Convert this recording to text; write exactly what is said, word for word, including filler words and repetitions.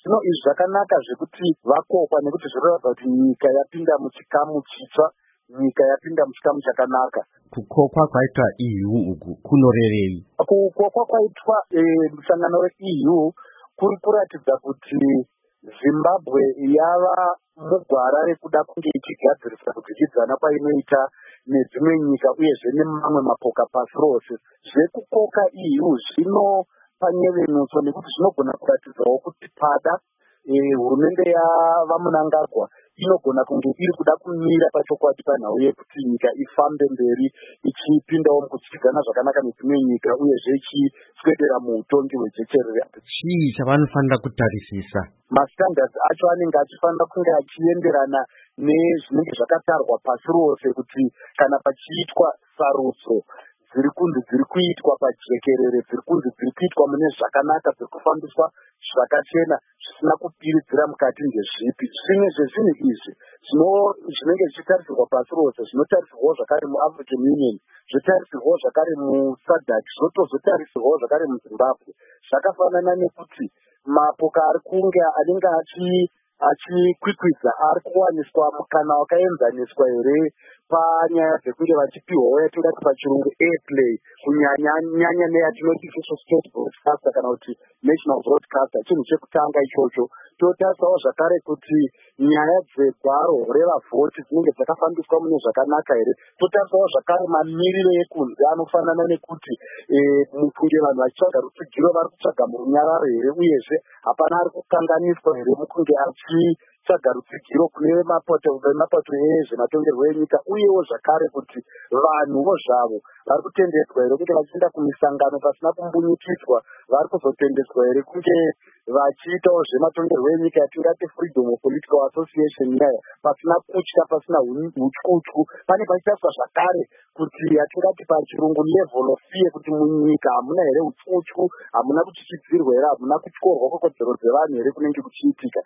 Zvino izvi zvakanaka zvekuti vakokwa nekuti zvinoratidza kuti nyika yapinda muchikamu chitsva, nyika yapinda muchikamu chakanaka. Kukokwa kwaitwa E U uku kunorevei? Kukokwa kwaitwa musangano we-E U kuri kuratidza kuti Zimbabwe yava mugwara rekuda kunge ichigadzirisa kudyidzana kwainoita nedzimwe nyika uyezve nemamwe mapoka pasi rose. Zvekukoka E U zvinopa nyevenuso nekuti zvinogona kuratidzawo kuti pada hurumende yava Mnangagwa inogona kunge iri kuda kumira pachokwadi panhau yekuti nyika ifambe mberi ichipindawo mukudyidzana zvakanaka nedzimwe nyika uyezve ichitswedera muutongi hwejecherere. Chii chavanofanira kutarisisa? Mastandards acho anenge achifanira kunge achienderana nezvinenge zvakatarwa pasi rose kuti kana pachiitwa sarudzo dziri kunzi dziri kuitwa pajekerere, dziri kunzi dziri kuitwa mune zvakanaka, dziri kufambiswa zvakachena zvisina kupiridzira mukati ndezvipi. Zvimwe zvezvinhu izvi zvinenge zvichitarisirwa pasi rose zvinotarisirwawo zvakare muAfrican Union, zvotarisirwawo zvakare muSADC, zvotozotarisirwawo zvakare muZimbabwe. Zvakafanana nekuti mapoka ari kunge anenge achikwikwidza ari kuwaniswa mukana wakaenzaniswa here panyaya dzekunge vachipiwawo yatingati pachirungu airplay kunyanya neyatinoti state broadcaster kana kuti national broadcaster. Chinhu chekutanga ichocho. Totarisawo zvakare kuti nyaya dzegwaro revavhoti dzinenge dzakafambiswa mune zvakanaka here. Totarisawo zvakare mamiriro ekunze anofanana nekuti mukunge vanhu vachitsvaga rutsigiro vari kutsvaga murunyararo here, uyezve hapana ari kukanganiswa here mukunge achitsvaga rutsigiro kune mapato ezvematongerwo enyika, uyewo zvakare kuti vanhuwo zvavo vari kutendedzwa here kuti vachienda kumisangano pasina kumbunyikidzwa, vari kuzotendedzwa here kunge vachiitawo zvematongerwo enyika yatingati freedom of political association nyaya pasina kutya, pasina hutyutyu. Pane pachitariswa zvakare kuti yatingati pachirungu level of fear, kuti munyika hamuna here hutyutyu, hamuna kuchichidzirwa here, hamuna kutyorwa kwekodzero dzevanhu here kunenge kuchiitika.